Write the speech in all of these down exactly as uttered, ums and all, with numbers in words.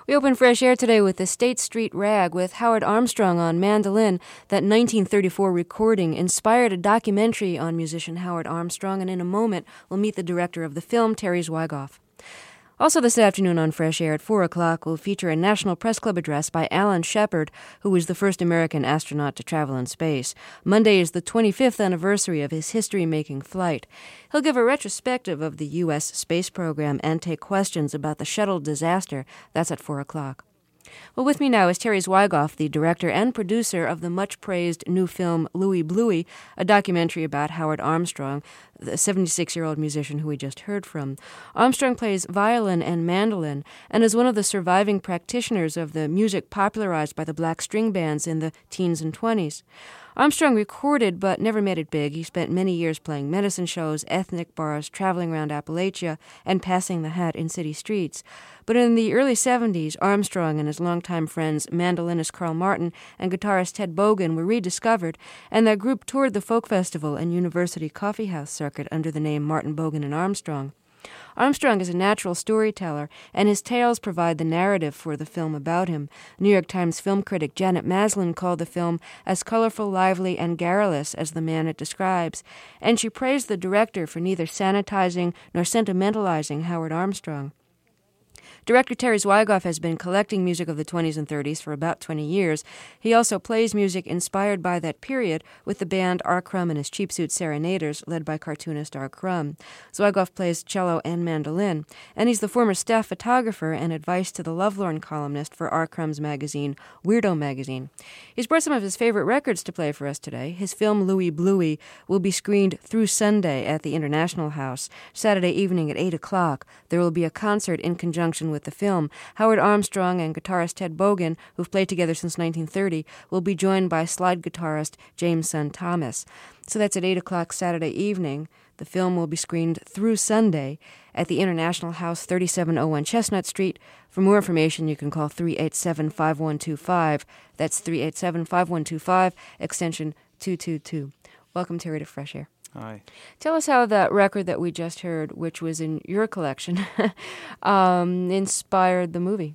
We open Fresh Air today with the State Street Rag with Howard Armstrong on mandolin. That nineteen thirty-four recording inspired a documentary on musician Howard Armstrong, and in a moment we'll meet the director of the film, Terry Zwigoff. Also this afternoon on Fresh Air at four o'clock, we'll feature a National Press Club address by Alan Shepard, who was the first American astronaut to travel in space. Monday is the twenty-fifth anniversary of his history-making flight. He'll give a retrospective of the U S space program and take questions about the shuttle disaster. That's at four o'clock. Well, with me now is Terry Zwigoff, the director and producer of the much-praised new film Louie Bluey, a documentary about Howard Armstrong, the seventy-six-year-old musician who we just heard from. Armstrong plays violin and mandolin and is one of the surviving practitioners of the music popularized by the black string bands in the teens and twenties. Armstrong recorded but never made it big. He spent many years playing medicine shows, ethnic bars, traveling around Appalachia, and passing the hat in city streets. But in the early seventies, Armstrong and his longtime friends, mandolinist Carl Martin and guitarist Ted Bogan, were rediscovered, and that group toured the folk festival and university coffeehouse circuit under the name Martin, Bogan, and Armstrong. Armstrong is a natural storyteller, and his tales provide the narrative for the film about him. New York Times film critic Janet Maslin called the film as colorful, lively, and garrulous as the man it describes, and she praised the director for neither sanitizing nor sentimentalizing Howard Armstrong. Director Terry Zwigoff has been collecting music of the twenties and thirties for about twenty years. He also plays music inspired by that period with the band R. Crumb and his Cheap Suit Serenaders, led by cartoonist R. Crumb. Zwigoff plays cello and mandolin, and he's the former staff photographer and advice to the lovelorn columnist for R. Crumb's magazine, Weirdo Magazine. He's brought some of his favorite records to play for us today. His film Louie Bluey will be screened through Sunday at the International House. Saturday evening at eight o'clock, there will be a concert in conjunction with with the film. Howard Armstrong and guitarist Ted Bogan, who've played together since nineteen thirty, will be joined by slide guitarist James Son Thomas. So that's at eight o'clock Saturday evening. The film will be screened through Sunday at the International House, thirty-seven oh one Chestnut Street. For more information, you can call three eight seven, five one two five. That's three eight seven, five one two five, extension two two two. Welcome, Terry, to Fresh Air. Hi. Tell us how that record that we just heard, which was in your collection, um, inspired the movie.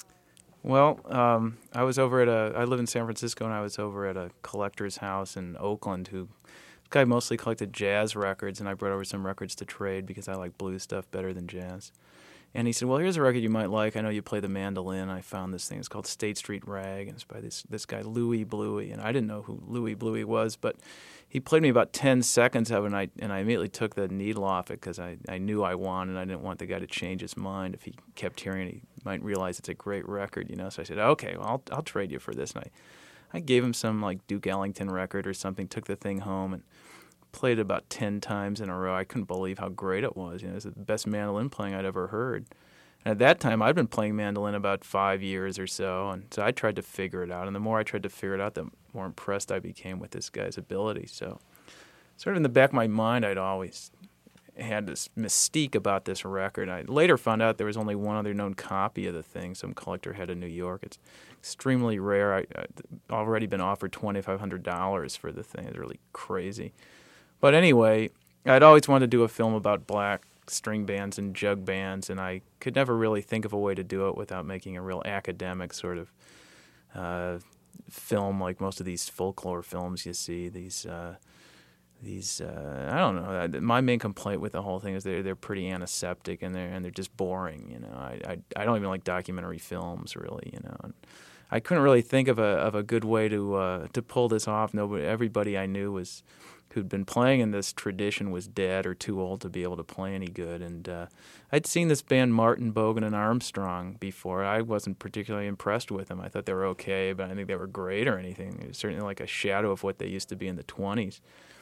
Well, um, I was over at a, I live in San Francisco, and I was over at a collector's house in Oakland who, this guy mostly collected jazz records, and I brought over some records to trade because I like blues stuff better than jazz. And he said, well, here's a record you might like. I know you play the mandolin. I found this thing. It's called State Street Rag, and it's by this this guy, Louie Bluey. And I didn't know who Louie Bluey was, but he played me about ten seconds of it, and I, and I immediately took the needle off it because I, I knew I wanted, and I didn't want the guy to change his mind. If he kept hearing it, he might realize it's a great record, you know. So I said, okay, well, I'll, I'll trade you for this. And I, I gave him some, like, Duke Ellington record or something, took the thing home, and played it about ten times in a row. I couldn't believe how great it was. You know, it was the best mandolin playing I'd ever heard. And at that time, I'd been playing mandolin about five years or so, and so I tried to figure it out. And the more I tried to figure it out, the more impressed I became with this guy's ability. So sort of in the back of my mind, I'd always had this mystique about this record. I later found out there was only one other known copy of the thing some collector had in New York. It's extremely rare. I, I'd already been offered twenty-five hundred dollars for the thing. It's really crazy. But anyway, I'd always wanted to do a film about black string bands and jug bands, and I could never really think of a way to do it without making a real academic sort of uh, film like most of these folklore films you see. These, uh, these uh, I don't know. My main complaint with the whole thing is they're they're pretty antiseptic and they're and they're just boring. You know, I I, I don't even like documentary films really. You know, and I couldn't really think of a of a good way to uh, to pull this off. Nobody, everybody I knew was. Who'd been playing in this tradition was dead or too old to be able to play any good. And uh, I'd seen this band Martin, Bogan, and Armstrong before. I wasn't particularly impressed with them. I thought they were okay, but I didn't think they were great or anything. It was certainly like a shadow of what they used to be in the twenties.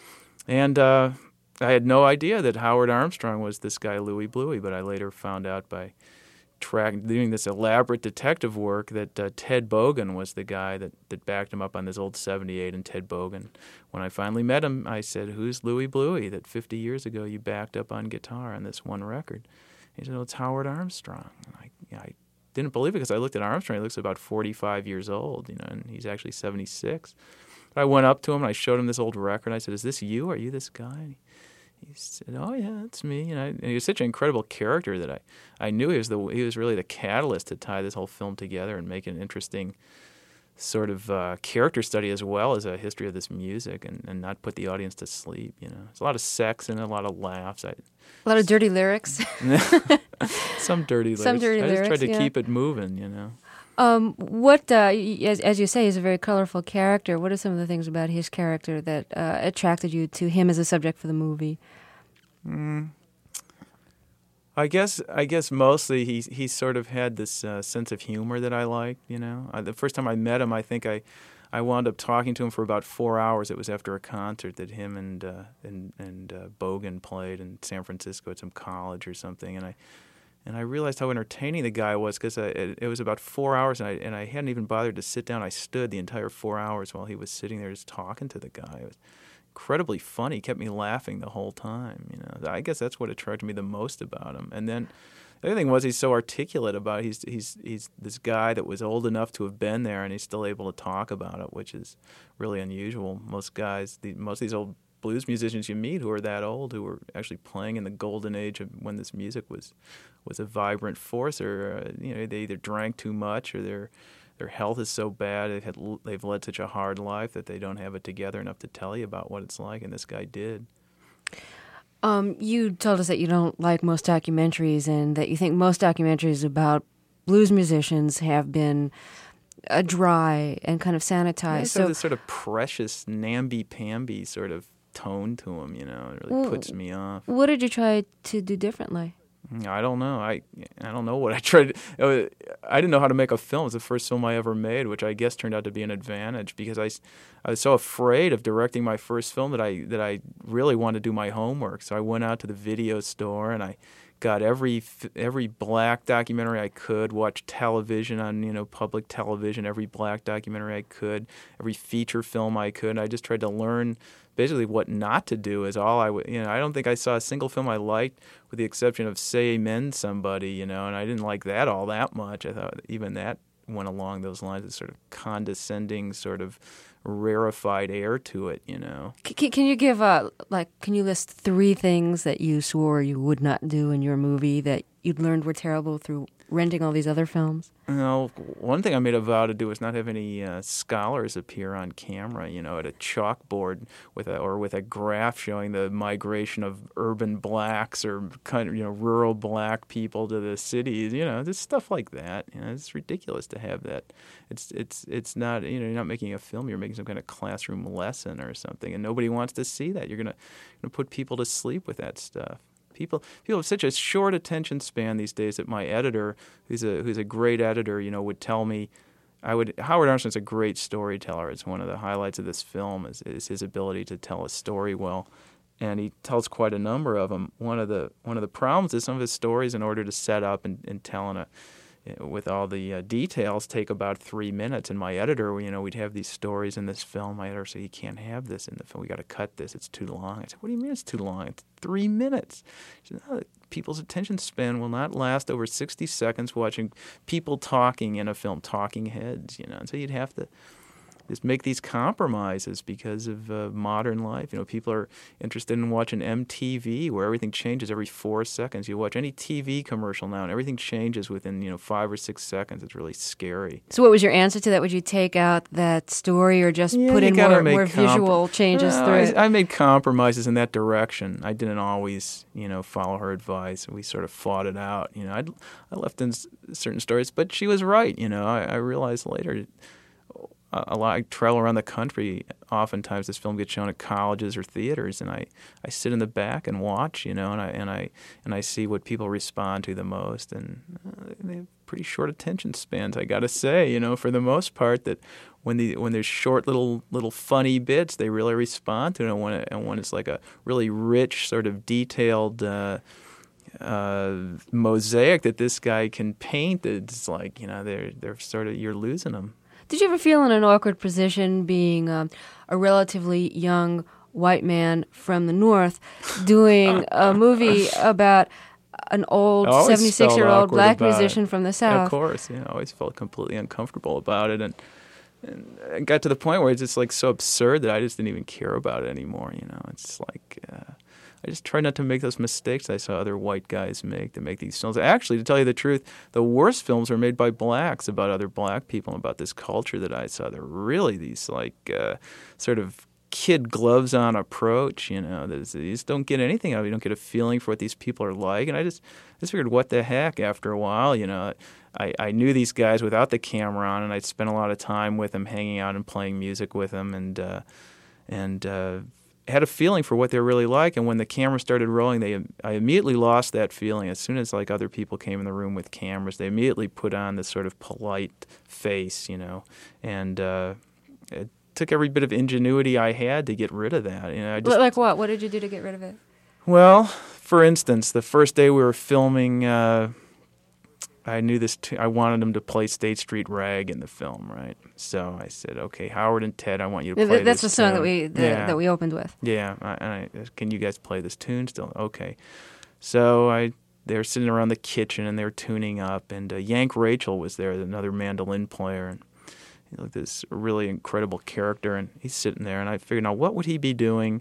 And uh, I had no idea that Howard Armstrong was this guy Louie Bluey, but I later found out by track doing this elaborate detective work that uh, Ted Bogan was the guy that, that backed him up on this old seventy-eight. And Ted Bogan, when I finally met him, I said, who's Louie Bluey that fifty years ago you backed up on guitar on this one record? He said, well, it's Howard Armstrong. And I, you know, I didn't believe it because I looked at Armstrong. He looks about forty-five years old, you know, and he's actually seventy-six. But I went up to him and I showed him this old record. I said, is this you? Are you this guy? he said, "Oh yeah, that's me." And, I, and he was such an incredible character that I, I knew he was the he was really the catalyst to tie this whole film together and make an interesting sort of uh, character study as well as a history of this music, and, and not put the audience to sleep. You know, there's a lot of sex and a lot of laughs. I, a lot of dirty lyrics. Some dirty lyrics. Some dirty I lyrics. just tried to yeah. keep it moving. You know. Um, what, uh, as, as you say, he's a very colorful character. What are some of the things about his character that uh, attracted you to him as a subject for the movie? Mm. I guess I guess mostly he he sort of had this uh, sense of humor that I liked. You know, uh, the first time I met him, I think I, I wound up talking to him for about four hours. It was after a concert that him and uh, and and uh, Bogan played in San Francisco at some college or something, and I. And I realized how entertaining the guy was because it, it was about four hours, and I and I hadn't even bothered to sit down. I stood the entire four hours while he was sitting there just talking to the guy. It was incredibly funny. He kept me laughing the whole time. You know, I guess that's what attracted me the most about him. And then the other thing was he's so articulate about it. He's he's he's this guy that was old enough to have been there, and he's still able to talk about it, which is really unusual. Most guys, the, most of these old blues musicians you meet who are that old, who were actually playing in the golden age of when this music was was a vibrant force, or uh, you know, they either drank too much or their their health is so bad, they had they've led such a hard life that they don't have it together enough to tell you about what it's like, and this guy did. Um, you told us that you don't like most documentaries, and that you think most documentaries about blues musicians have been uh, dry and kind of sanitized. Yeah, so this sort of precious namby-pamby sort of tone to him, you know. It really well, puts me off. What did you try to do differently? I don't know. I I don't know what I tried. To, I didn't know how to make a film. It was the first film I ever made, which I guess turned out to be an advantage because I, I was so afraid of directing my first film that I that I really wanted to do my homework. So I went out to the video store and I got every every black documentary I could, watched television on you know public television, every black documentary I could, every feature film I could. And I just tried to learn basically what not to do is all I would, you know, I don't think I saw a single film I liked with the exception of Say Amen Somebody, you know, and I didn't like that all that much. I thought even that went along those lines, this sort of condescending, sort of rarefied air to it, you know. Can, can you give, uh, like, can you list three things that you swore you would not do in your movie that you'd learned were terrible through renting all these other films? You know, one thing I made a vow to do was not have any uh, scholars appear on camera, you know, at a chalkboard with a, or with a graph showing the migration of urban blacks or kind of, you know, rural black people to the cities, you know, just stuff like that. You know, it's ridiculous to have that. It's it's it's not, you know, you're not making a film, you're making some kind of classroom lesson or something, and nobody wants to see that. You're gonna, gonna put people to sleep with that stuff. People people have such a short attention span these days that my editor, who's a who's a great editor, you know, would tell me, I would Howard Armstrong's a great storyteller. It's one of the highlights of this film is, is his ability to tell a story well, and he tells quite a number of them. One of the one of the problems is some of his stories, in order to set up and, and tell in a with all the uh, details, take about three minutes. And my editor, you know, we'd have these stories in this film. My editor said, "You can't have this in the film. We got to cut this. It's too long." I said, "What do you mean it's too long? It's three minutes." She said, "No, people's attention span will not last over sixty seconds watching people talking in a film, talking heads, you know." And so you'd have to just make these compromises because of uh, modern life. You know, people are interested in watching M T V, where everything changes every four seconds. You watch any T V commercial now, and everything changes within, you know, five or six seconds. It's really scary. So what was your answer to that? Would you take out that story or just yeah, put in more, more comp- visual changes no, through I, it? I made compromises in that direction. I didn't always, you know, follow her advice. We sort of fought it out. You know, I'd, I left in s- certain stories, but she was right. You know, I, I realized later, a lot. I travel around the country. Oftentimes, this film gets shown at colleges or theaters, and I, I sit in the back and watch, you know, and I and I and I see what people respond to the most, and uh, they have pretty short attention spans. I got to say, you know, for the most part, that when the when there's short little little funny bits, they really respond to it, and when it, and when it's like a really rich, sort of detailed Uh, uh, mosaic that this guy can paint, it's like, you know, they're they're sort of, you're losing them. Did you ever feel in an awkward position being um, a relatively young white man from the North doing a movie about an old seventy-six-year-old black musician it. from the South? Of course, yeah, I always felt completely uncomfortable about it, and, and it got to the point where it's just like so absurd that I just didn't even care about it anymore. You know, it's like uh, I just try not to make those mistakes I saw other white guys make to make these films. Actually, to tell you the truth, the worst films are made by blacks about other black people and about this culture that I saw. They're really these like uh, sort of kid gloves on approach, you know. There's, you just don't get anything out of it. You don't get a feeling for what these people are like. And I just, just figured, what the heck, after a while, you know. I, I knew these guys without the camera on, and I'd spent a lot of time with them, hanging out and playing music with them, and uh, and uh, had a feeling for what they're really like. And when the camera started rolling, they I immediately lost that feeling. As soon as like other people came in the room with cameras, they immediately put on this sort of polite face, you know, and uh, it took every bit of ingenuity I had to get rid of that. You know, I just, like what? What did you do to get rid of it? Well, for instance, the first day we were filming. Uh, I knew this. T- I wanted them to play State Street Rag in the film, right? So I said, "Okay, Howard and Ted, I want you to play That's this the song tune." that we the, yeah. that we opened with. Yeah, I, and I, can you guys play this tune still? Okay. So I, they were sitting around the kitchen and they were tuning up, and uh, Yank Rachel was there, another mandolin player, and he looked this really incredible character, and he's sitting there, and I figured, now what would he be doing?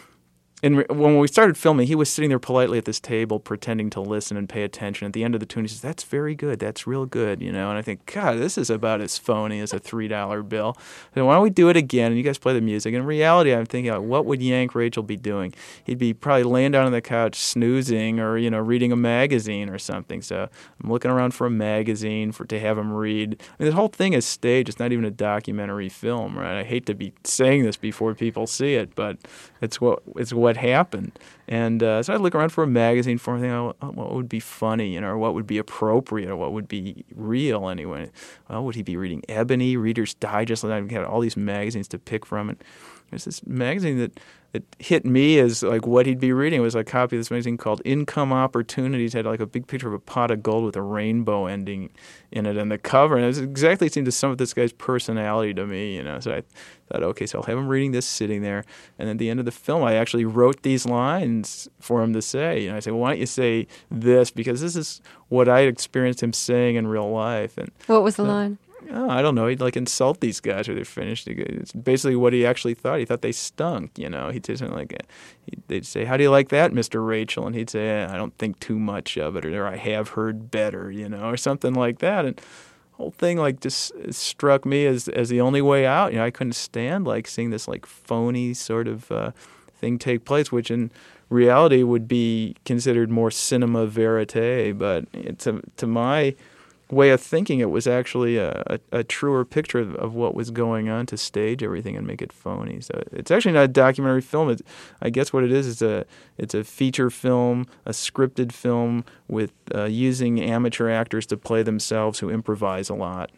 And re- when we started filming, he was sitting there politely at this table, pretending to listen and pay attention. At the end of the tune, he says, "That's very good. That's real good," you know. And I think, God, this is about as phony as a three dollar bill. So why don't we do it again? And you guys play the music. And in reality, I'm thinking, what would Yank Rachel be doing? He'd be probably laying down on the couch, snoozing, or you know, reading a magazine or something. So I'm looking around for a magazine for to have him read. I mean, the whole thing is staged. It's not even a documentary film, right? I hate to be saying this before people see it, but it's what it's what. What happened. And uh, so I'd look around for a magazine for anything, oh, what would be funny, you know, or what would be appropriate, or what would be real anyway. Well, would he be reading Ebony, Reader's Digest? And I had all these magazines to pick from. And there's this magazine that, that hit me as like what he'd be reading. It was a copy of this magazine called Income Opportunities. It had like a big picture of a pot of gold with a rainbow ending in it on the cover. And it was exactly seemed to sum up this guy's personality to me, you know. So I thought, okay, so I'll have him reading this sitting there. And at the end of the film, I actually wrote these lines for him to say. You know, I said, well, why don't you say this? Because this is what I experienced him saying in real life. And what was the uh, line? Oh, I don't know. He'd like insult these guys when they're finished. It's basically what he actually thought. He thought they stunk, you know. He'd say something like, they'd say, "How do you like that, Mister Rachel?" And he'd say, "I don't think too much of it," or "I have heard better," you know, or something like that. And the whole thing like just struck me as as the only way out. You know, I couldn't stand like seeing this like phony sort of uh, thing take place, which in reality would be considered more cinema verite. But it, to to my way of thinking, it was actually a, a, a truer picture of, of what was going on to stage everything and make it phony. So it's actually not a documentary film. It's, I guess what it is is a it's a feature film, a scripted film with uh, using amateur actors to play themselves who improvise a lot.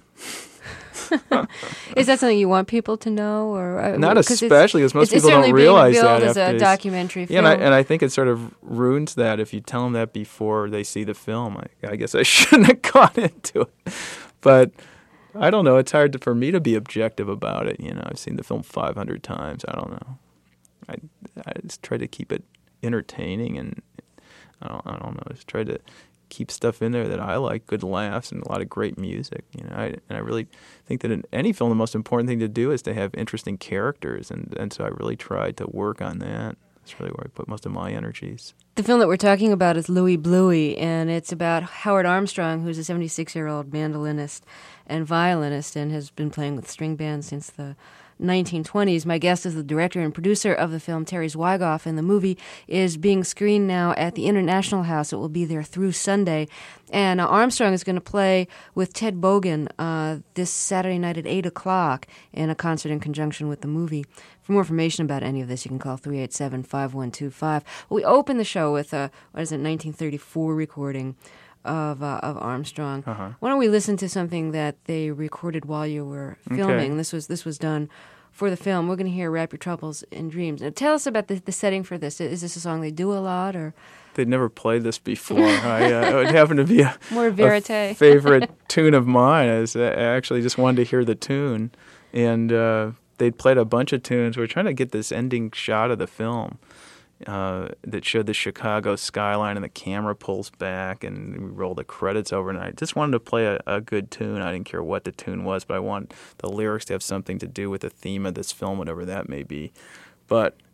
Is that something you want people to know, or uh, not especially because most it's, people it's don't realize being that as after a documentary film. Yeah, and I, and I think it sort of ruins that if you tell them that before they see the film. I, I guess I shouldn't have gone into it, but I don't know. It's hard to, for me to be objective about it. You know, I've seen the film five hundred times. I don't know. I I just try to keep it entertaining, and I don't I don't know. Just try to keep stuff in there that I like, good laughs and a lot of great music. You know, I, and I really think that in any film, the most important thing to do is to have interesting characters, and, and so I really tried to work on that. That's really where I put most of my energies. The film that we're talking about is Louie Bluey, and it's about Howard Armstrong, who's a seventy-six-year-old mandolinist and violinist and has been playing with string bands since the nineteen twenties. My guest is the director and producer of the film, Terry Zwigoff, and the movie is being screened now at the International House. It will be there through Sunday. And uh, Armstrong is going to play with Ted Bogan uh, this Saturday night at eight o'clock in a concert in conjunction with the movie. For more information about any of this, you can call three eight seven, five one two five. We open the show with a, what is it, nineteen thirty-four recording of uh, of Armstrong. Uh-huh. Why don't we listen to something that they recorded while you were filming? Okay. This was this was done for the film. We're going to hear "Wrap Your Troubles in Dreams." Now, tell us about the, the setting for this. Is this a song they do a lot, or they'd never played this before? I, uh, it happened to be a, more verite a favorite tune of mine. I, was, I actually just wanted to hear the tune, and uh, they'd played a bunch of tunes. We were trying to get this ending shot of the film Uh, that showed the Chicago skyline, and the camera pulls back, and we roll the credits over. And I just wanted to play a, a good tune. I didn't care what the tune was, but I want the lyrics to have something to do with the theme of this film, whatever that may be. But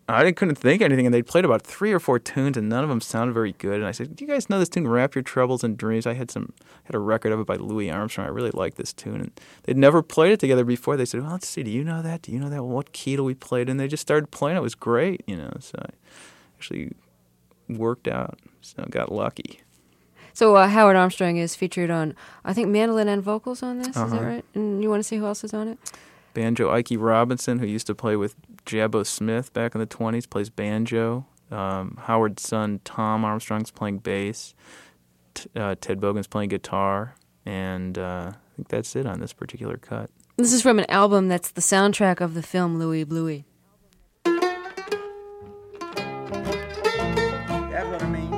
I couldn't think of anything, and they'd played about three or four tunes, and none of them sounded very good. And I said, "Do you guys know this tune, Wrap Your Troubles in Dreams?" I had some had a record of it by Louis Armstrong. I really liked this tune, and they'd never played it together before. They said, "Well, let's see. Do you know that? Do you know that? Well, what key do we play it in?" They just started playing. It was great, you know. So I actually worked out. So I got lucky. So uh, Howard Armstrong is featured on, I think, mandolin and vocals on this. Uh-huh. Is that right? And you want to see who else is on it? Banjo Ike Robinson, who used to play with Jabbo Smith back in the twenties, plays banjo. Um, Howard's son, Tom Armstrong's playing bass. T- uh, Ted Bogan's playing guitar. And uh, I think that's it on this particular cut. This is from an album that's the soundtrack of the film Louie Bluey. That's what I mean.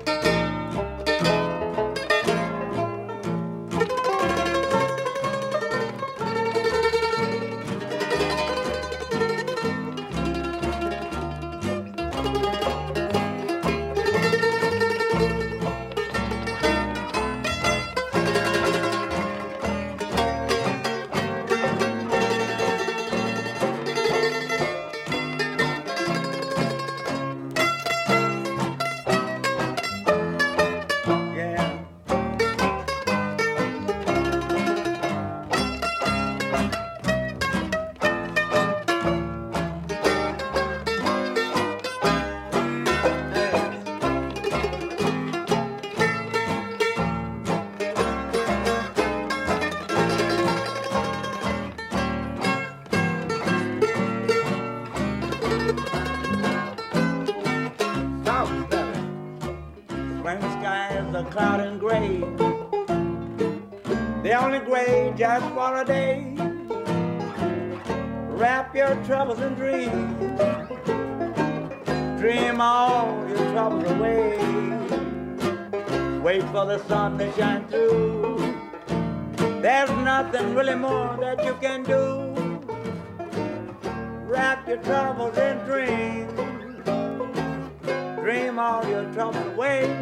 Cloud and gray, the only gray just for a day. Wrap your troubles in dreams, dream all your troubles away. Wait for the sun to shine through. There's nothing really more that you can do. Wrap your troubles in dreams, dream all your troubles away.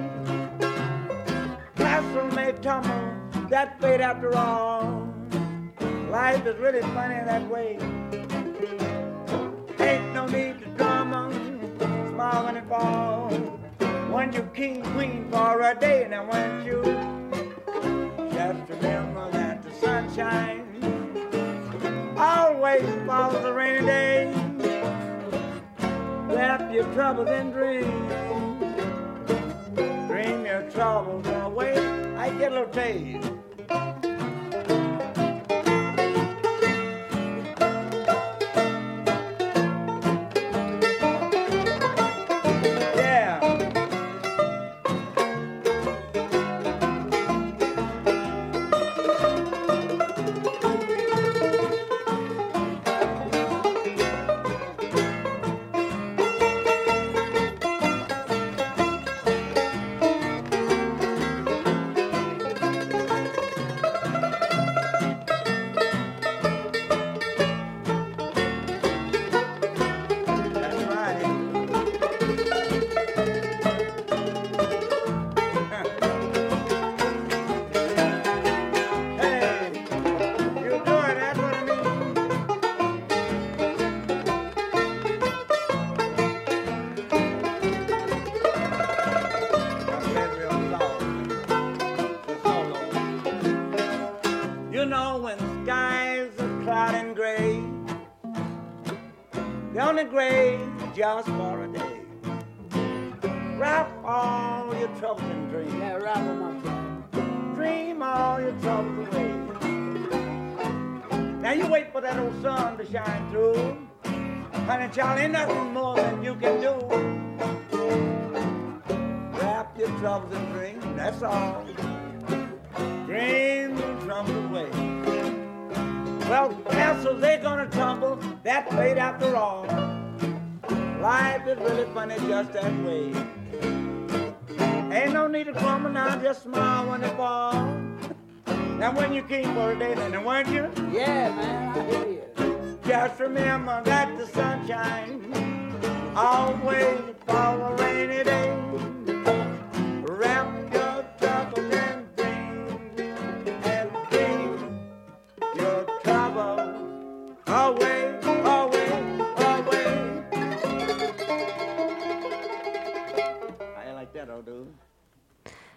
Castle may tumble, that fate after all. Life is really funny that way. Ain't no need to drama, smile when it falls. Weren't you king, queen for a day, now weren't you? Just remember that the sunshine always follows a rainy day. Wrap your troubles in dreams, dream your troubles away. I get a little taste. Just for a day. Wrap all your troubles in dreams. Yeah, wrap them up. Dream all your troubles away. Now you wait for that old sun to shine through. Honey, child, ain't nothing more than you can do. Wrap your troubles in dreams, that's all. Dream your troubles away. Well, castles, they're gonna tumble. That's fate after all. Life is really funny just that way. Ain't no need to crumble now, just smile when it falls. Now when you came for a day, then weren't you? Yeah, man, I hear you. Just remember that the sunshine always falls a rainy day. Wrap your troubles in dreams and dream your troubles away, away, away.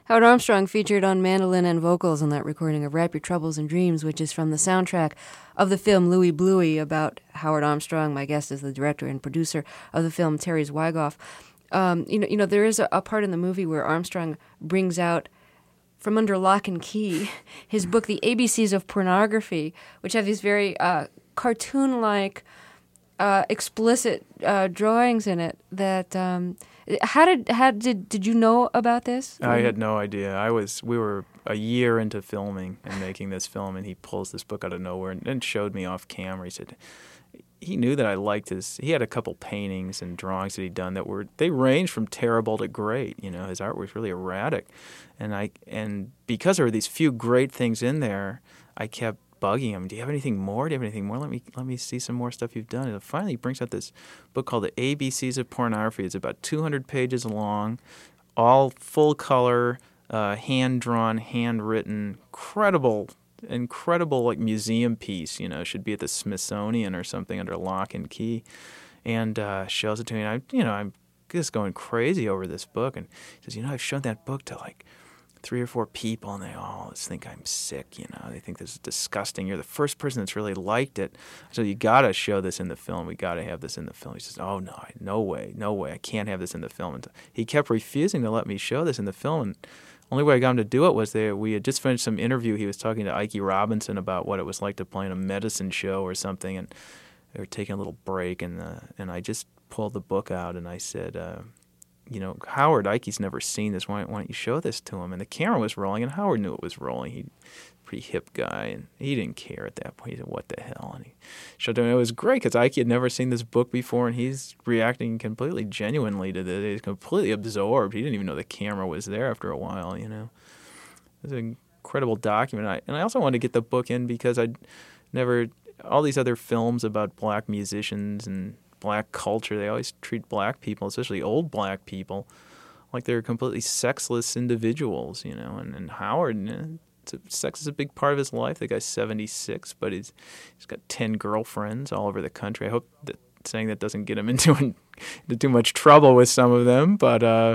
Howard Armstrong featured on mandolin and vocals on that recording of Wrap Your Troubles in Dreams, which is from the soundtrack of the film Louie Bluey, about Howard Armstrong. My guest is the director and producer of the film, Terry Zwigoff. Um, you know, you know, there is a, a part in the movie where Armstrong brings out from under lock and key his book, The A B Cs of Pornography, which have these very uh, cartoon-like, uh, explicit uh, drawings in it. That um, how did how did did you know about this? I had no idea. I was we were a year into filming and making this film, and he pulls this book out of nowhere and, and showed me off camera. He said he knew that I liked his. He had a couple paintings and drawings that he'd done that were they ranged from terrible to great. You know, his art was really erratic, and I and because there were these few great things in there, I kept bugging him. Do you have anything more? Do you have anything more? Let me let me see some more stuff you've done. And finally, he brings out this book called The A B Cs of Pornography. It's about two hundred pages long, all full color, uh, hand drawn, handwritten, incredible. incredible like museum piece, you know, should be at the Smithsonian or something under lock and key, and uh, shows it to me. And I, you know, I'm just going crazy over this book. And he says, you know, I've shown that book to like three or four people, and they all just think I'm sick. You know, they think this is disgusting. You're the first person that's really liked it. So you got to show this in the film. We got to have this in the film. He says, oh no, no way, no way, I can't have this in the film. And he kept refusing to let me show this in the film. And only way I got him to do it was that we had just finished some interview. He was talking to Ike Robinson about what it was like to play in a medicine show or something, and they were taking a little break, and uh, and I just pulled the book out and I said, uh, you know, Howard, Ike's never seen this. Why, why don't you show this to him? And the camera was rolling, and Howard knew it was rolling. He's a pretty hip guy, and he didn't care at that point. He said, what the hell? And he showed him. It was great because Ike had never seen this book before, and he's reacting completely genuinely to this. He's completely absorbed. He didn't even know the camera was there after a while, you know. It was an incredible document. And I, and I also wanted to get the book in because I'd never – all these other films about black musicians and – black culture, they always treat black people, especially old black people, like they're completely sexless individuals, you know. And, and Howard, you know, it's a, sex is a big part of his life. The guy's seventy-six, but he's he's got ten girlfriends all over the country. I hope that saying that doesn't get him into, into too much trouble with some of them, but uh,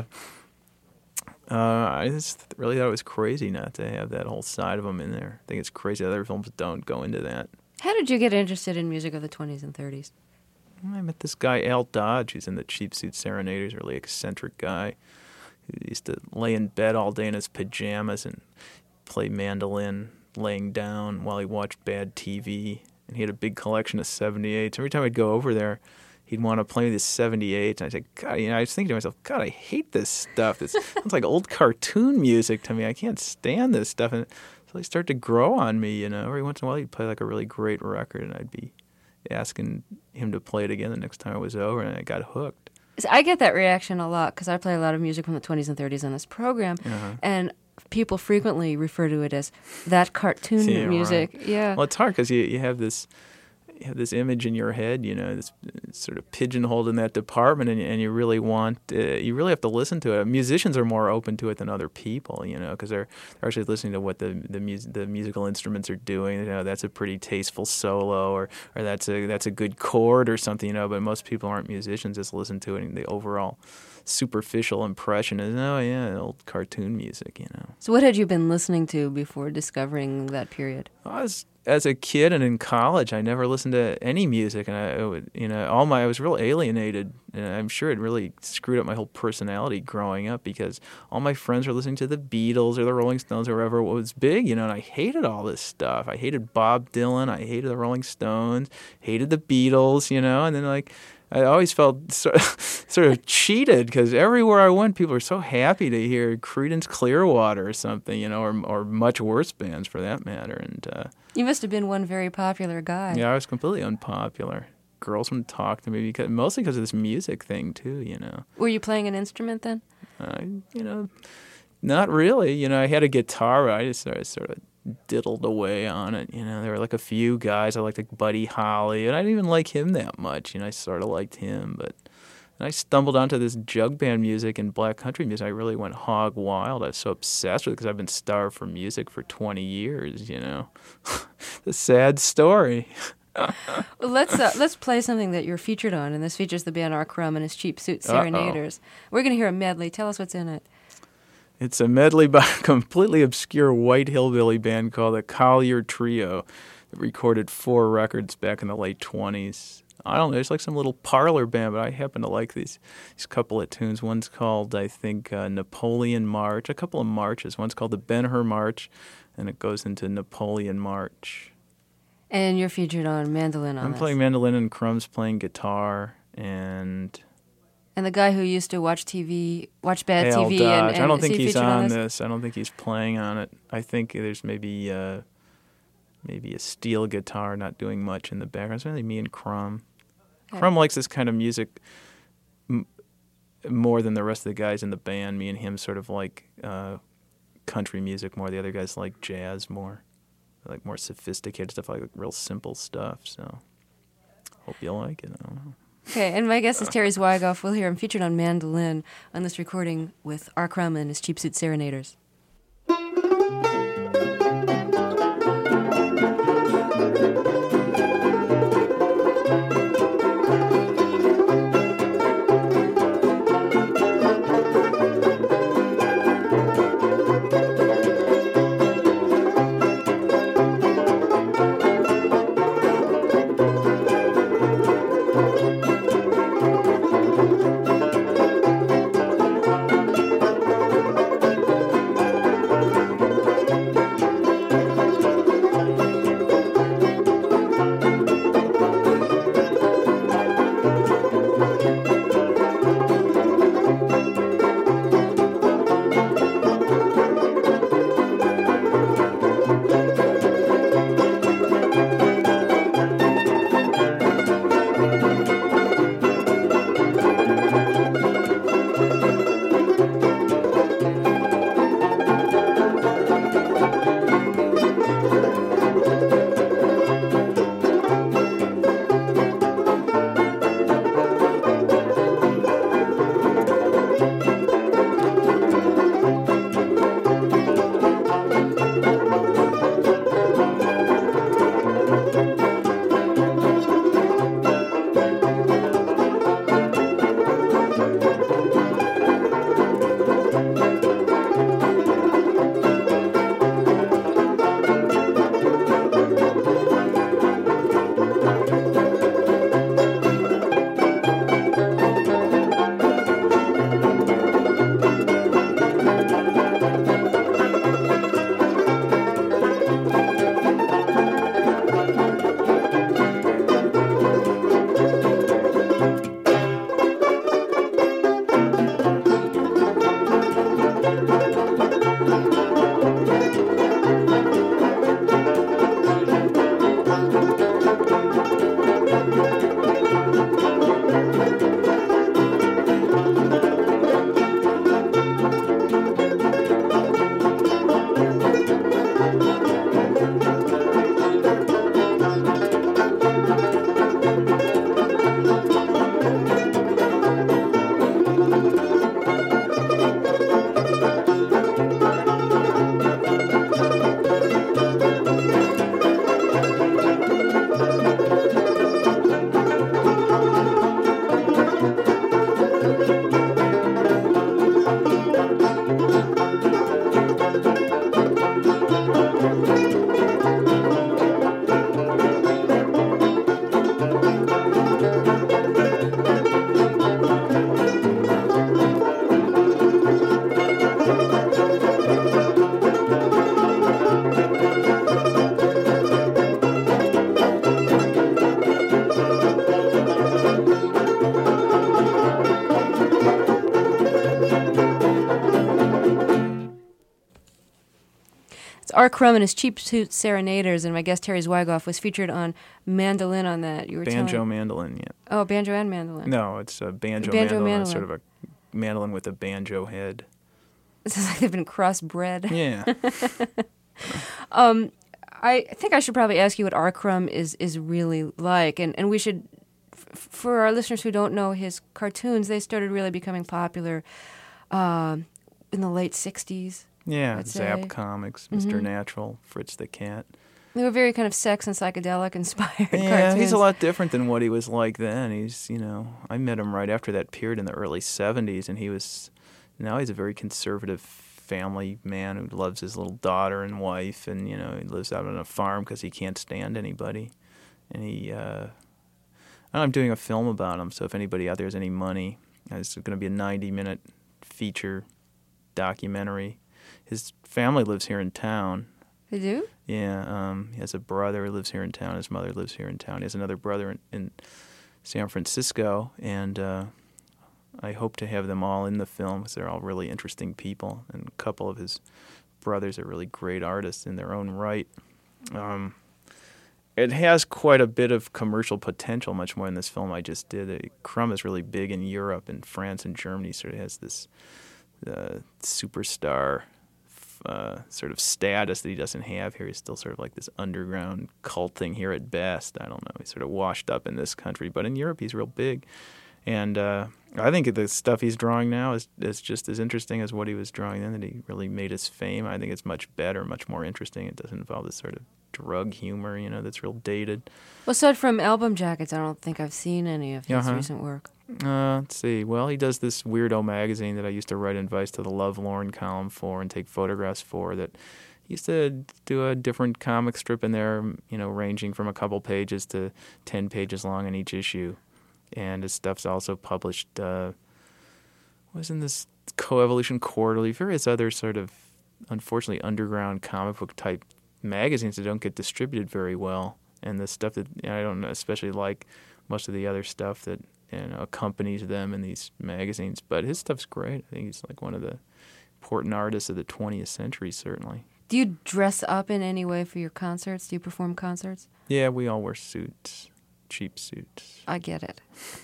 uh, I just really thought it was crazy not to have that whole side of him in there. I think it's crazy that other films don't go into that. How did you get interested in music of the twenties and thirties? I met this guy, Al Dodge, who's in the Cheap Suit Serenaders, a really eccentric guy who used to lay in bed all day in his pajamas and play mandolin laying down while he watched bad T V. And he had a big collection of seventy-eights. Every time I'd go over there, he'd want to play me this seventy-eight. And I said, God, you know, I was thinking to myself, God, I hate this stuff. This sounds like old cartoon music to me. I can't stand this stuff. And so he started to grow on me, you know. Every once in a while, he'd play like a really great record, and I'd be asking him to play it again the next time I was over, and I got hooked. I get that reaction a lot because I play a lot of music from the twenties and thirties on this program, uh-huh. and people frequently refer to it as that cartoon yeah, music. Right. Yeah. Well, it's hard because you you have this you have this image in your head, you know, this sort of pigeonholed in that department, and, and you really want uh, you really have to listen to it. Musicians are more open to it than other people, you know, because they're, they're actually listening to what the the, mus- the musical instruments are doing. You know, that's a pretty tasteful solo, or or that's a that's a good chord or something, you know. But most people aren't musicians; just listen to it, and the overall superficial impression is, oh yeah, old cartoon music, you know. So, what had you been listening to before discovering that period? I was. As a kid and in college, I never listened to any music, and I, it would, you know, all my I was real alienated, and I'm sure it really screwed up my whole personality growing up because all my friends were listening to the Beatles or the Rolling Stones or whatever was big, you know, and I hated all this stuff. I hated Bob Dylan, I hated the Rolling Stones, hated the Beatles, you know, and then like I always felt sort of, sort of cheated because everywhere I went, people were so happy to hear Creedence Clearwater or something, you know, or or much worse bands for that matter, and. Uh, You must have been one very popular guy. Yeah, I was completely unpopular. Girls wouldn't talk to me because mostly because of this music thing too. You know. Were you playing an instrument then? Uh, you know, not really. You know, I had a guitar. I just sort of, sort of diddled away on it. You know, there were like a few guys. I liked like Buddy Holly, and I didn't even like him that much. You know, I sort of liked him, but. And I stumbled onto this jug band music and black country music. I really went hog wild. I was so obsessed with it because I've been starved for music for twenty years, you know. The sad story. Well, let's uh, let's play something that you're featured on, and this features the band R. Crumb and his Cheap Suit Serenaders. Uh-oh. We're going to hear a medley. Tell us what's in it. It's a medley by a completely obscure white hillbilly band called the Collier Trio that recorded four records back in the late twenties. I don't know, it's like some little parlor band, but I happen to like these these couple of tunes. One's called, I think, uh, Napoleon March, a couple of marches. One's called the Ben-Hur March, and it goes into Napoleon March. And you're featured on mandolin on I'm this. playing mandolin and Crumb's playing guitar, and... And the guy who used to watch T V, watch bad Hal T V, Dodge. and, and I don't is think he he's featured on on this? I don't think he's playing on it. I think there's maybe uh, maybe a steel guitar not doing much in the background. It's really me and Crumb. Okay. Crumb likes this kind of music m- more than the rest of the guys in the band. Me and him sort of like uh, country music more. The other guys like jazz more, like more sophisticated stuff, like real simple stuff. So hope you like it. I don't know. Okay, and my guest is Terry Zwigoff. We'll hear him featured on mandolin on this recording with R. Crumb and his Cheap Suit Serenaders. R. Crumb and his Cheap Suit Serenaders, and my guest Terry Zwigoff was featured on mandolin on that. You were banjo telling... mandolin, yeah. Oh, banjo and mandolin. No, it's a banjo, banjo mandolin. mandolin. It's sort of a mandolin with a banjo head. This is like they've been crossbred. Yeah. um, I think I should probably ask you what R. Crumb is is really like, and and we should, f- for our listeners who don't know his cartoons, they started really becoming popular uh, in the late sixties. Yeah, I'd Zap say. Comics, Mister Mm-hmm. Natural, Fritz the Cat. They were very kind of sex and psychedelic inspired Yeah, cartoons. he's a lot different than what he was like then. He's, you know, I met him right after that period in the early seventies, and he was, now he's a very conservative family man who loves his little daughter and wife, and you know he lives out on a farm because he can't stand anybody. And he, uh, I'm doing a film about him. So if anybody out there has any money, it's going to be a ninety-minute feature documentary. His family lives here in town. They do? Yeah. Um, he has a brother who lives here in town. His mother lives here in town. He has another brother in, in San Francisco, and uh, I hope to have them all in the film because they're all really interesting people, and a couple of his brothers are really great artists in their own right. Um, it has quite a bit of commercial potential, much more than this film I just did. Uh, Crumb is really big in Europe and France and Germany, sort of has this uh, superstar uh, sort of status that he doesn't have here. He's still sort of like this underground cult thing here at best. I don't know. He's sort of washed up in this country, but in Europe he's real big. And uh, I think the stuff he's drawing now is, is just as interesting as what he was drawing then, that he really made his fame. I think it's much better, much more interesting. It doesn't involve this sort of drug humor, you know, that's real dated. Well, aside from Album Jackets, I don't think I've seen any of his uh-huh. recent work. Uh, let's see. Well, he does this weirdo magazine that I used to write advice to the Lovelorn column for and take photographs for, that he used to do a different comic strip in there, you know, ranging from a couple pages to ten pages long in each issue. And his stuff's also published, uh, was in this Coevolution Quarterly, various other sort of, unfortunately, underground comic book type magazines that don't get distributed very well. And the stuff that, you know, I don't especially like most of the other stuff that, you know, accompanies them in these magazines. But his stuff's great. I think he's like one of the important artists of the twentieth century, certainly. Do you dress up in any way for your concerts? Do you perform concerts? Yeah, we all wear suits. Cheap suits. I get it.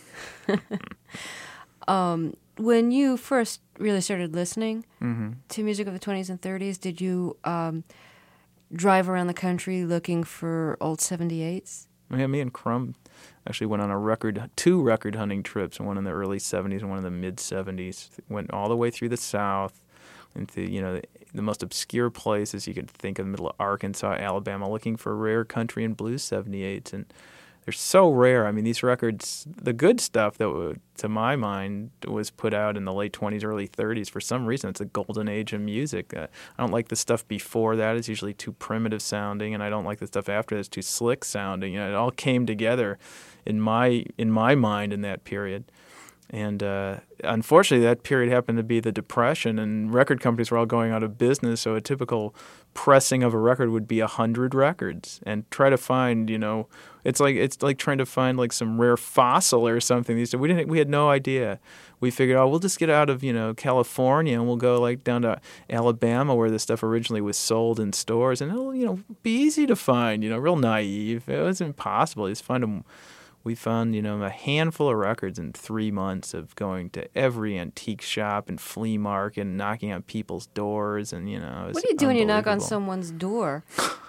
um, when you first really started listening mm-hmm. to music of the twenties and thirties, did you um, drive around the country looking for old seventy-eights? Yeah, me and Crumb actually went on a record, two record hunting trips, one in the early seventies and one in the mid seventies. Went all the way through the South, into, you know, the, the most obscure places you could think of, the middle of Arkansas, Alabama, looking for rare country and blues seventy-eights. And they're so rare. I mean, these records, the good stuff that, would, to my mind, was put out in the late twenties, early thirties, for some reason, it's a golden age of music. Uh, I don't like the stuff before that. It's usually too primitive sounding, and I don't like the stuff after that. It's too slick sounding. You know, it all came together in my in my mind in that period. And uh, unfortunately, that period happened to be the Depression, and record companies were all going out of business, so a typical pressing of a record would be a hundred records, and try to find, you know, it's like it's like trying to find like some rare fossil or something. These days, we didn't, we had no idea. We figured, oh, we'll just get out of, you know, California and we'll go like down to Alabama where this stuff originally was sold in stores, and it'll, you know, be easy to find. You know, real naive. It was impossible. You just find them. We found, you know, a handful of records in three months of going to every antique shop and flea market and knocking on people's doors, and, you know, it was what do you do when you knock on unbelievable. someone's door?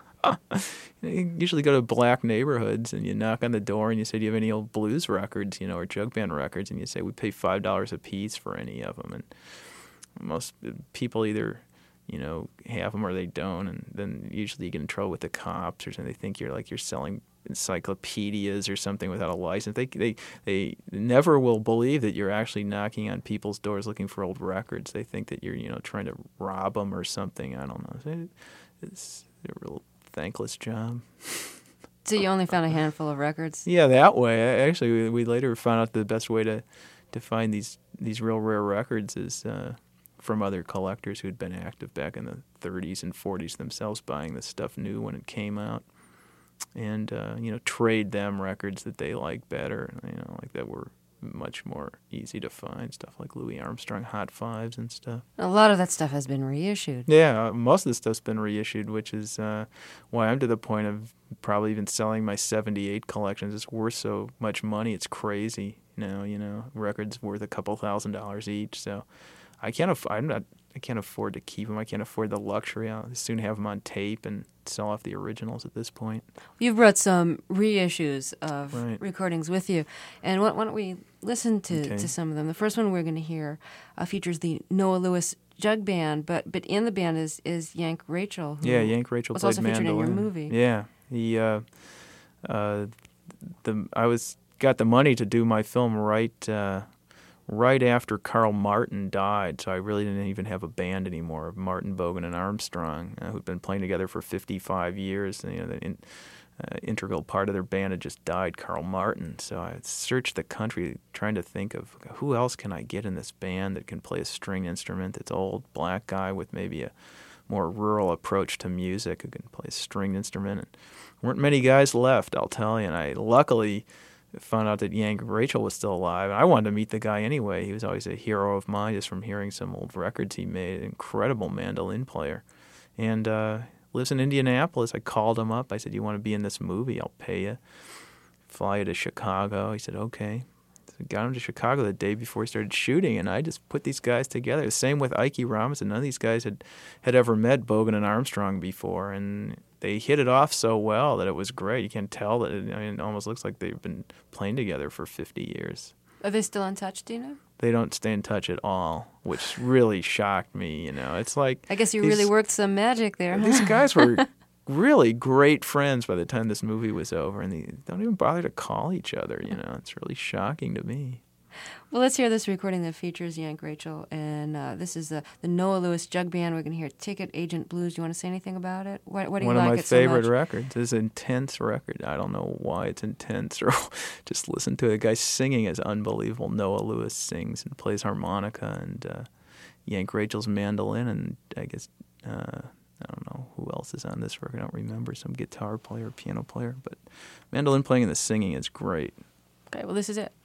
You usually go to black neighborhoods and you knock on the door and you say, do you have any old blues records, you know, or jug band records? And you say, we pay five dollars a piece for any of them. And most people either, you know, have them or they don't. And then usually you get in trouble with the cops or something. They think you're like you're selling encyclopedias or something without a license. They they they never will believe that you're actually knocking on people's doors looking for old records. They think that you're, you know, trying to rob them or something. I don't know. It's a real thankless job. So you only found a handful of records? Yeah, that way. Actually, we, we later found out the best way to, to find these these real rare records is uh, from other collectors who had been active back in the thirties and forties themselves, buying this stuff new when it came out, and uh, you know, trade them records that they like better, you know, like that were much more easy to find, stuff like Louis Armstrong Hot Fives and stuff. A lot of that stuff has been reissued. Yeah, uh, most of the stuff's been reissued, which is uh, why I'm to the point of probably even selling my seventy-eight collections. It's worth so much money, it's crazy. You know, you know, records worth a couple thousand dollars each, so I can't aff- I'm not I can't afford to keep them. I can't afford the luxury. I'll soon have them on tape and sell off the originals at this point. You've brought some reissues of Right. recordings with you, and why, why don't we listen to, Okay. to some of them? The first one we're going to hear uh, features the Noah Lewis Jug Band, but but in the band is is Yank Rachel. Who Yeah, Yank Rachel was played also featured mandolin. in your movie. Yeah, he uh, uh, the I was got the money to do my film right uh, right after Carl Martin died, so I really didn't even have a band anymore. Martin, Bogan, and Armstrong, uh, who'd been playing together for fifty-five years. You know, the in, uh, integral part of their band had just died, Carl Martin. So I searched the country trying to think of who else can I get in this band that can play a string instrument that's old, black guy with maybe a more rural approach to music who can play a string instrument. And there weren't many guys left, I'll tell you. And I luckily found out that Yank Rachel was still alive. I wanted to meet the guy anyway. He was always a hero of mine just from hearing some old records he made. An incredible mandolin player. And uh, lives in Indianapolis. I called him up. I said, you want to be in this movie? I'll pay you. Fly you to Chicago. He said, okay. So got him to Chicago the day before he started shooting, and I just put these guys together. The same with Ike Robinson. None of these guys had, had ever met Bogan and Armstrong before, and they hit it off so well that it was great. You can tell that it, I mean, it almost looks like they've been playing together for fifty years. Are they still in touch, do you know? They don't stay in touch at all, which really shocked me. You know, it's like I guess you these, really worked some magic there. Huh? These guys were really great friends by the time this movie was over, and they don't even bother to call each other. You know, it's really shocking to me. Well, let's hear this recording that features Yank Rachel, and uh, this is the, the Noah Lewis Jug Band. We're going to hear Ticket Agent Blues. Do you want to say anything about it? What, what do you One like of my it so favorite much? records. It's an intense record. I don't know why it's intense, or just listen to it. The guy singing is unbelievable. Noah Lewis sings and plays harmonica, and uh, Yank Rachel's mandolin, and I guess, uh, I don't know who else is on this record. I don't remember, some guitar player, piano player, but mandolin playing and the singing is great. Okay, well, this is it.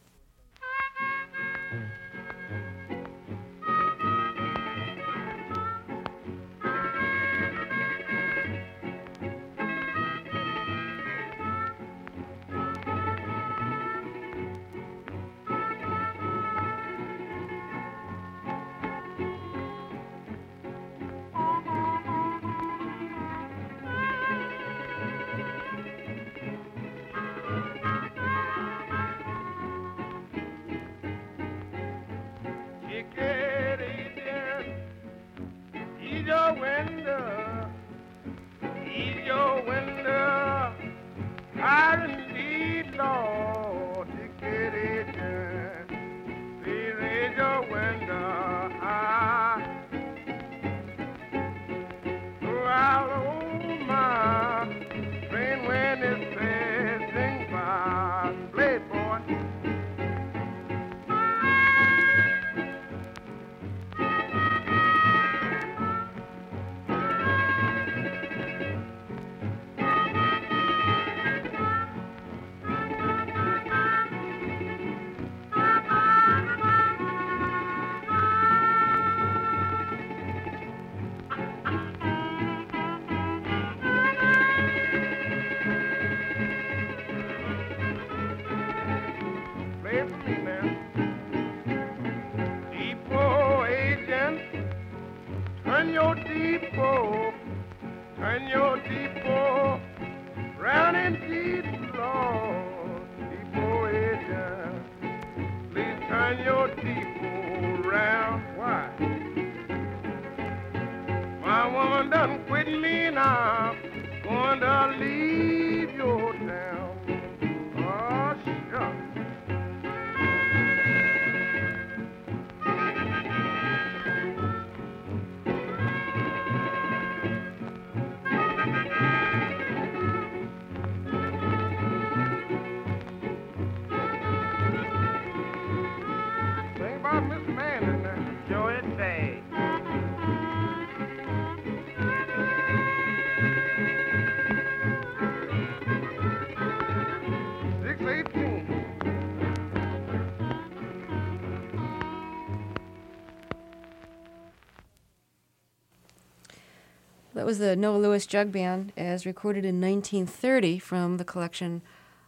That was the Noah Lewis Jug Band, as recorded in nineteen thirty from the collection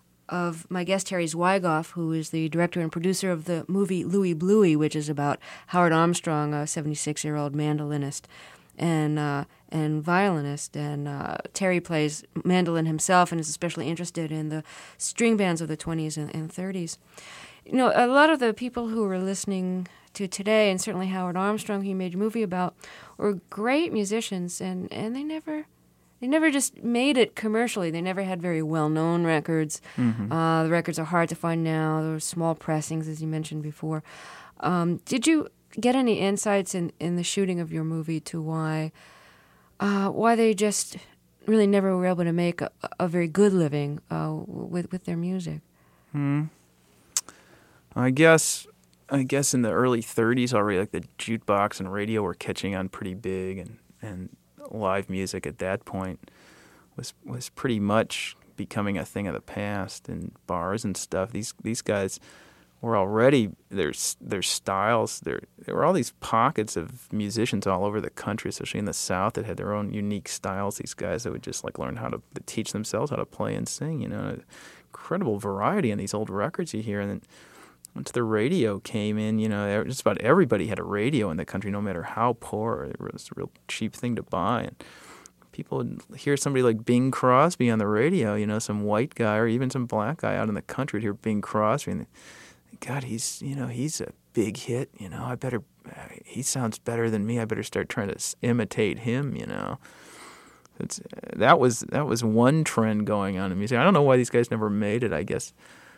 of my guest Harry Zwigoff, who is the director and producer of the movie Louie Bluey, which is about Howard Armstrong, a seventy-six-year-old mandolinist and uh, and violinist. And uh, Terry plays mandolin himself and is especially interested in the string bands of the twenties and, and thirties. You know, a lot of the people who were listening to today, and certainly Howard Armstrong, who you made a movie about, were great musicians, and, and they never they never just made it commercially. They never had very well-known records. Mm-hmm. Uh, the records are hard to find now. There were small pressings, as you mentioned before. Um, did you get any insights in, in the shooting of your movie to why uh, why they just really never were able to make a, a very good living uh, with with their music? Hmm. I guess I guess in the early thirties already, like the jukebox and radio were catching on pretty big, and, and live music at that point was was pretty much becoming a thing of the past in bars and stuff. These these guys were already their their styles. There there were all these pockets of musicians all over the country, especially in the South, that had their own unique styles. These guys that would just like learn how to teach themselves how to play and sing. You know, incredible variety in these old records you hear. And then once the radio came in, you know, just about everybody had a radio in the country, no matter how poor. It was a real cheap thing to buy. And people would hear somebody like Bing Crosby on the radio, you know, some white guy or even some black guy out in the country would hear Bing Crosby, and God, he's, you know, he's a big hit, you know, I better, he sounds better than me, I better start trying to imitate him, you know. It's, that was that was one trend going on in music. I don't know why these guys never made it. I guess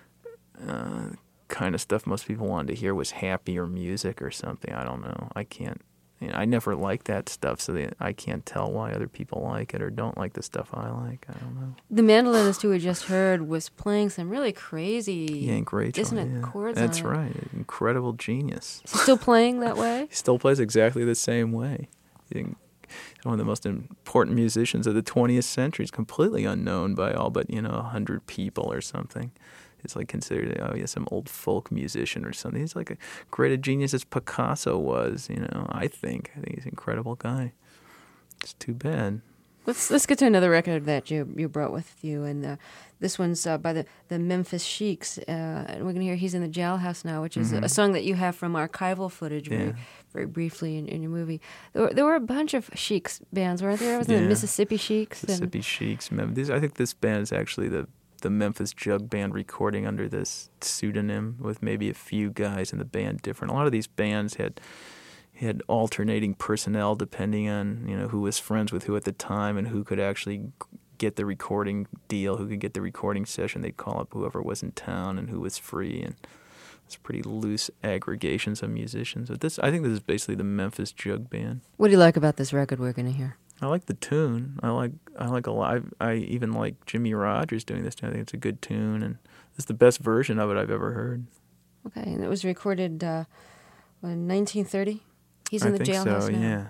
uh, kind of stuff most people wanted to hear was happier music or something. I don't know. I can't, you know, I never liked that stuff, so they, I can't tell why other people like it or don't like the stuff I like. I don't know. The mandolinist who we just heard was playing some really crazy Yank Rachel, dissonant yeah. chords. That's on it. right. Incredible genius. Is he still playing that way? He still plays exactly the same way. He's one of the most important musicians of the twentieth century. He's completely unknown by all but, you know, a hundred people or something. It's like considered, oh yeah, some old folk musician or something. He's like a great a genius as Picasso was, you know, I think. I think he's an incredible guy. It's too bad. Let's let's get to another record that you you brought with you, and uh, this one's uh, by the, the Memphis Sheiks, uh, and we're gonna hear "He's in the Jailhouse Now," which is mm-hmm. a, a song that you have from archival footage, very, yeah. very briefly in, in your movie. There were, there were a bunch of Sheiks bands, weren't there? Wasn't yeah. the Mississippi Sheiks? Mississippi and... Sheiks. This, I think this band is actually the the Memphis Jug Band recording under this pseudonym with maybe a few guys in the band different. A lot of these bands had. had alternating personnel depending on, you know, who was friends with who at the time and who could actually get the recording deal, who could get the recording session. They'd call up whoever was in town and who was free, and it's pretty loose aggregations of musicians. But this, I think this is basically the Memphis Jug Band. What do you like about this record we're going to hear? I like the tune. I like I like a lot. I, I even like Jimmy Rogers doing this. I think it's a good tune, and it's the best version of it I've ever heard. Okay, and it was recorded uh, in nineteen thirty? He's in I the think jailhouse so, now. Yeah.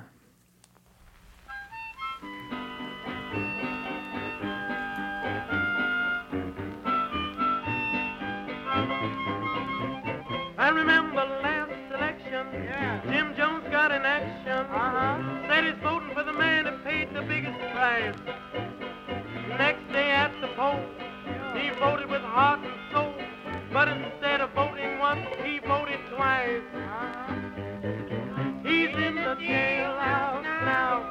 I remember last election, yeah. Jim Jones got in action. Uh-huh. Said he's voting for the man who paid the biggest price. Next day at the poll, he voted with heart and soul, but instead of voting once, he voted twice. Uh-huh. He's in the jailhouse now.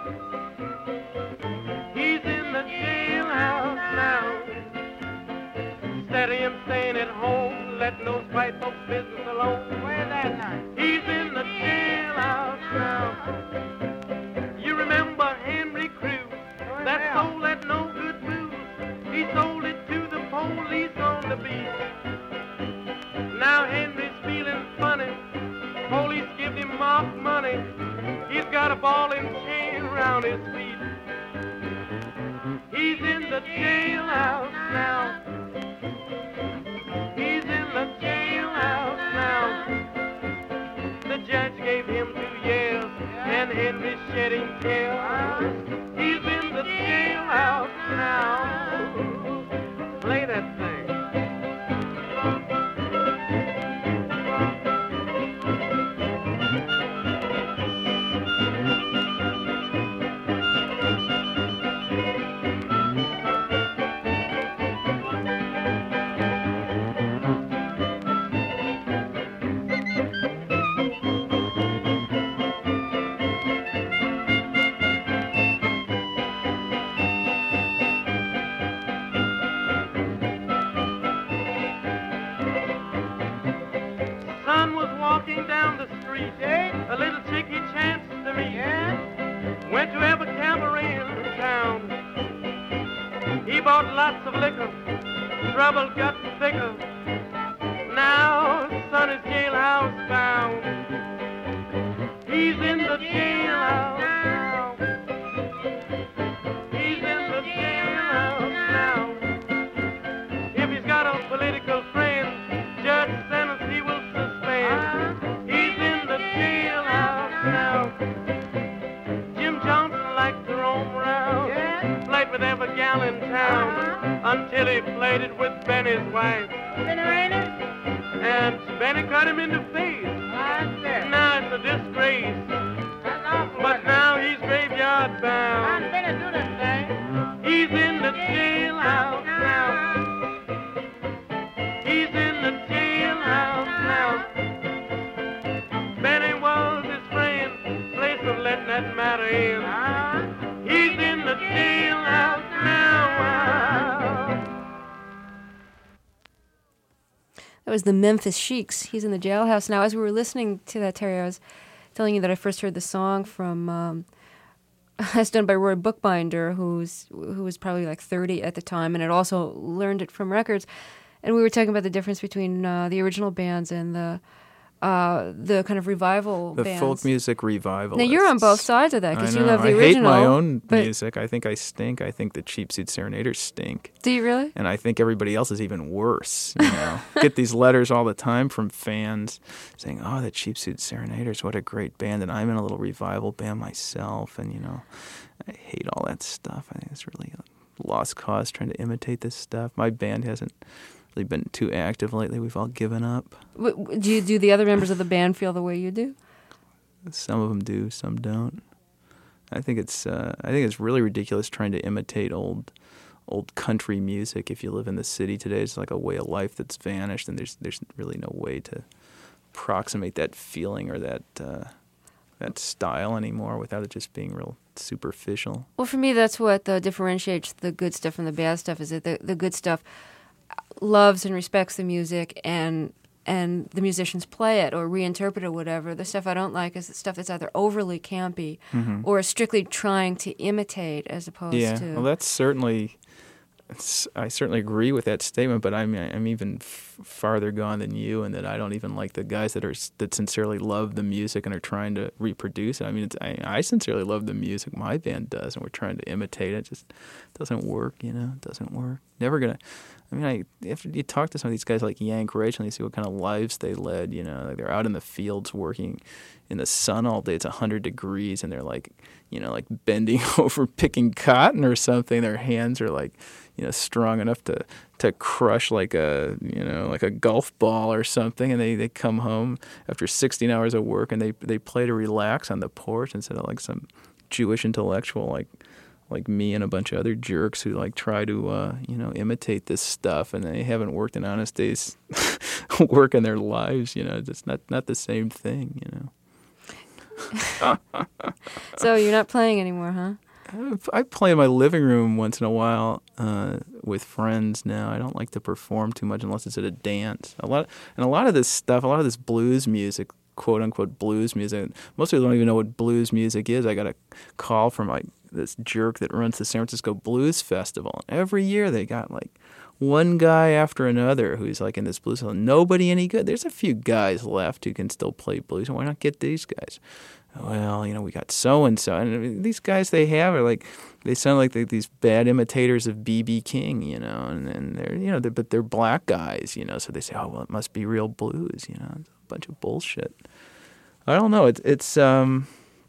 He's in the jailhouse now. Instead of him staying at home, letting those white folks' business alone. Where's that night? He's in the jailhouse now. You remember Henry Crew, that soul that no good booze. He sold it to the police on the beat. Now Henry's feeling funny. Police give him mock money. He's got a ball and chain around his feet. He's in the jailhouse now. He's in the jailhouse now. The judge gave him two years, and Henry's shedding tears. He's in the jailhouse now. Play that thing. Walking down the street, eh? A little chick he chanced to meet. Yeah? Went to every cabaret in town. He bought lots of liquor, trouble got thicker. Now son is jailhouse bound. He's in the jailhouse now. He's in the jailhouse now. If he's got a political friend, Judge sentence he will suspend. He's in the jailhouse now. Jim Johnson liked to roam around, played with every gal in town, until he played it with Benny's wife. And Benny cut him in the face. Now it's a disgrace. But now he's graveyard bound. He's in the jailhouse now. He's in the jailhouse now. Benny was his friend, place of letting that matter in. He's in the jailhouse now. That was the Memphis Sheiks. He's in the jailhouse now. As we were listening to that, Terry, I was telling you that I first heard the song from, um, it's done by Roy Bookbinder, who's who was probably like thirty at the time, and had also learned it from records. And we were talking about the difference between uh, the original bands and the uh, the kind of revival the bands. folk music revival. Now, you're on both sides of that, because you love the I original. I hate my own but music. I think I stink. I think the Cheap Suit Serenaders stink. do you really? And I think everybody else is even worse. You know, get these letters all the time from fans saying, "Oh, the Cheap Suit Serenaders, what a great band!" And I'm in a little revival band myself, and you know, I hate all that stuff. I think it's really a lost cause trying to imitate this stuff. My band hasn't really been too active lately. We've all given up. W- w- do you do the other members of the band feel the way you do? Some of them do, some don't. I think it's uh, I think it's really ridiculous trying to imitate old old country music. If you live in the city today, it's like a way of life that's vanished, and there's there's really no way to approximate that feeling or that uh, that style anymore without it just being real superficial. Well, for me, that's what uh, differentiates the good stuff from the bad stuff, is that the, the good stuff loves and respects the music, and and the musicians play it or reinterpret it or whatever. The stuff I don't like is the stuff that's either overly campy Mm-hmm. or strictly trying to imitate as opposed Yeah, to... well, that's certainly. It's, I certainly agree with that statement, but I'm I'm even f- farther gone than you, in that I don't even like the guys that are that sincerely love the music and are trying to reproduce it. I mean, it's, I, I sincerely love the music my band does, and we're trying to imitate it. It just doesn't work, you know. It doesn't work. Never gonna. I mean, I if you talk to some of these guys like Yank Rich and you see what kind of lives they led, you know, like they're out in the fields working in the sun all day. It's a hundred degrees, and they're like, you know, like bending over picking cotton or something. Their hands are like, you know, strong enough to, to crush like a, you know, like a golf ball or something. And they, they come home after sixteen hours of work, and they they play to relax on the porch instead of like some Jewish intellectual like like me and a bunch of other jerks who like try to, uh, you know, imitate this stuff, and they haven't worked an honest day's work in their lives. You know, it's not, not the same thing, you know. So you're not playing anymore, huh? I play in my living room once in a while uh, with friends now. I don't like to perform too much unless it's at a dance. A lot, and a lot of this stuff, a lot of this blues music, quote unquote blues music. Most people don't even know what blues music is. I got a call from like this jerk that runs the San Francisco Blues Festival. And every year they got like one guy after another who's like in this blues festival. Nobody any good. There's a few guys left who can still play blues. Why not get these guys? Well, you know, we got so and so, and these guys they have are like, they sound like they, these bad imitators of B B King, you know, and, and they're, you know, they're, but they're black guys, you know, so they say, oh well, it must be real blues, you know, it's a bunch of bullshit. I don't know. It's it's um,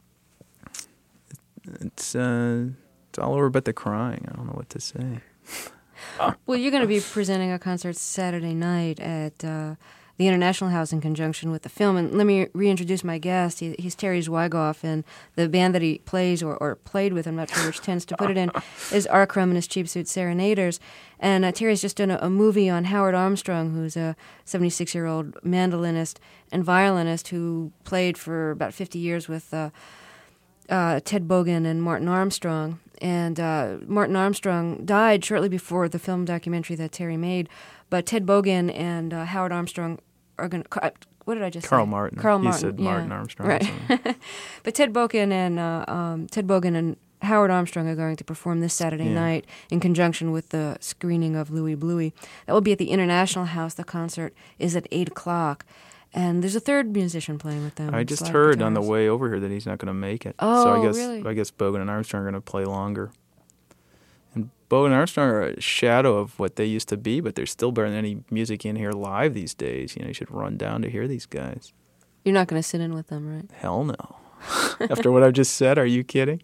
it's uh, it's all over but the crying. I don't know what to say. Well, you're going to be presenting a concert Saturday night at uh, the International House in conjunction with the film. And let me reintroduce my guest. He, he's Terry Zwigoff, and the band that he plays or, or played with, I'm not sure which tends to put it in, is R. Crumb and his Cheap Suit Serenaders. And uh, Terry's just done a, a movie on Howard Armstrong, who's a seventy-six-year-old mandolinist and violinist who played for about fifty years with uh, uh, Ted Bogan and Martin Armstrong. And uh, Martin Armstrong died shortly before the film documentary that Terry made. But Ted Bogan and uh, Howard Armstrong are going to... What did I just Carl say? Martin. Carl You Martin. said yeah. Martin Armstrong. Right. But Ted Bogan and uh, um, Ted Bogan and Howard Armstrong are going to perform this Saturday Yeah. night in conjunction with the screening of Louie Bluey. That will be at the International House. The concert is at eight o'clock. And there's a third musician playing with them. I just slide heard on the guitars. way over here that he's not going to make it. Oh, so I guess really? I guess Bogan and Armstrong are going to play longer. And Bogan and Armstrong are a shadow of what they used to be, but they're still better than any music in here live these days. You know, you should run down to hear these guys. You're not going to sit in with them, right? Hell no. After what I've just said, are you kidding?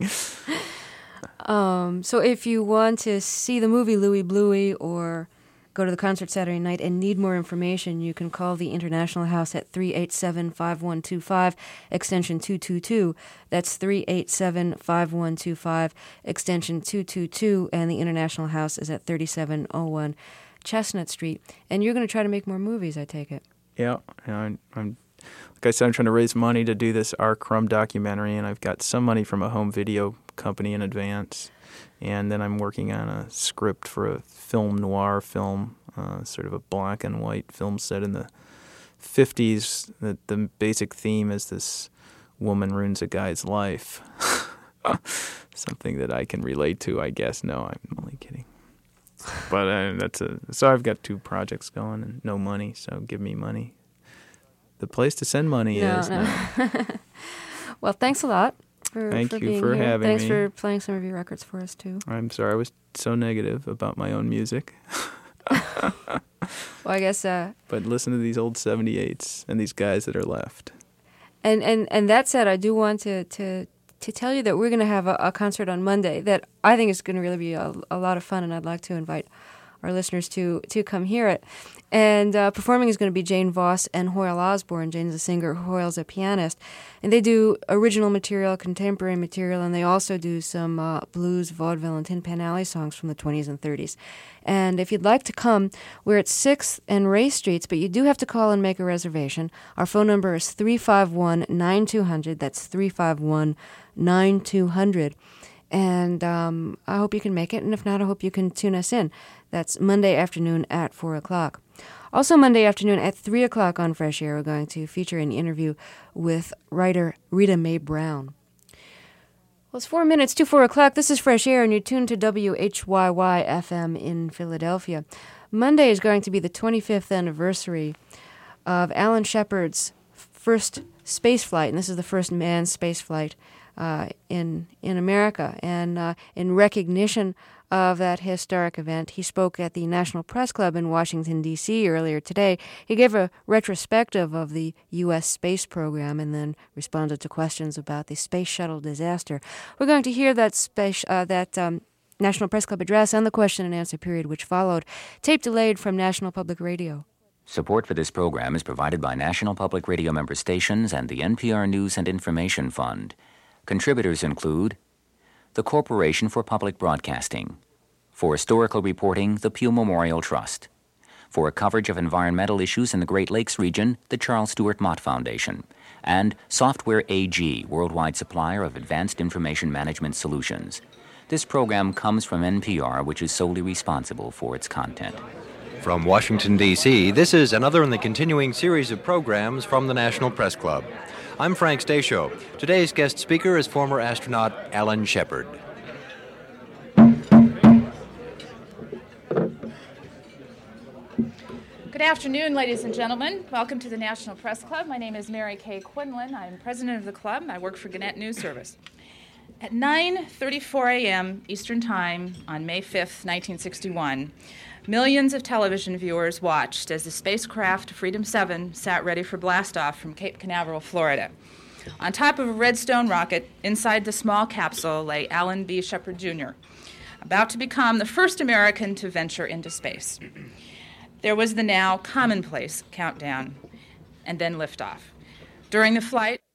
Um, so if you want to see the movie Louie Bluey or go to the concert Saturday night and need more information, you can call the International House at three eight seven, five one two five, extension two two two. That's three eight seven, five one two five, extension two two two, and the International House is at thirty-seven oh one Chestnut Street. And you're going to try to make more movies, I take it. Yeah, and I'm, I'm like I said, I'm trying to raise money to do this R. Crumb documentary, and I've got some money from a home video company in advance. And then I'm working on a script for a film noir film, uh, sort of a black and white film set in the fifties. The, the basic theme is this woman ruins a guy's life. Something that I can relate to, I guess. No, I'm only kidding. But uh, that's a so I've got two projects going and no money, so give me money. The place to send money No, is. no. No. Well, thanks a lot for, Thank for you being for here. having Thanks me. for playing some of your records for us, too. I'm sorry I was so negative about my own music. Well, I guess... Uh, But listen to these old seventy-eights and these guys that are left. And, and, and that said, I do want to, to, to tell you that we're going to have a, a concert on Monday that I think is going to really be a, a lot of fun, and I'd like to invite our listeners to, to come hear it. And uh, performing is going to be Jane Voss and Hoyle Osborne. Jane's a singer, Hoyle's a pianist. And they do original material, contemporary material, and they also do some uh, blues, vaudeville, and Tin Pan Alley songs from the twenties and thirties. And if you'd like to come, we're at sixth and Ray Streets, but you do have to call and make a reservation. Our phone number is three five one, nine two zero zero. That's three five one, nine two zero zero. And um, I hope you can make it, and if not, I hope you can tune us in. That's Monday afternoon at four o'clock. Also Monday afternoon at three o'clock on Fresh Air, we're going to feature an interview with writer Rita Mae Brown. Well, it's four minutes to four o'clock. This is Fresh Air, and you're tuned to W H Y Y F M in Philadelphia. Monday is going to be the twenty-fifth anniversary of Alan Shepard's first space flight, and this is the first manned space flight uh, in in America. And uh, in recognition of that historic event, he spoke at the National Press Club in Washington, D C earlier today. He gave a retrospective of the U S space program and then responded to questions about the space shuttle disaster. We're going to hear that space, uh, that um, National Press Club address and the question and answer period which followed, tape delayed from National Public Radio. Support for this program is provided by National Public Radio member stations and the N P R News and Information Fund. Contributors include the Corporation for Public Broadcasting. For historical reporting, the Pew Memorial Trust. For coverage of environmental issues in the Great Lakes region, the Charles Stewart Mott Foundation. And Software A G, worldwide supplier of advanced information management solutions. This program comes from N P R, which is solely responsible for its content. From Washington, D C, this is another in the continuing series of programs from the National Press Club. I'm Frank Stasio. Today's guest speaker is former astronaut Alan Shepard. Good afternoon, ladies and gentlemen. Welcome to the National Press Club. My name is Mary Kay Quinlan. I'm president of the club. I work for Gannett News Service. At nine thirty-four a.m. Eastern Time on May fifth, nineteen sixty-one, millions of television viewers watched as the spacecraft Freedom seven sat ready for blastoff from Cape Canaveral, Florida. On top of a Redstone rocket, inside the small capsule lay Alan B. Shepard Junior, about to become the first American to venture into space. There was the now commonplace countdown, and then liftoff. During the flight,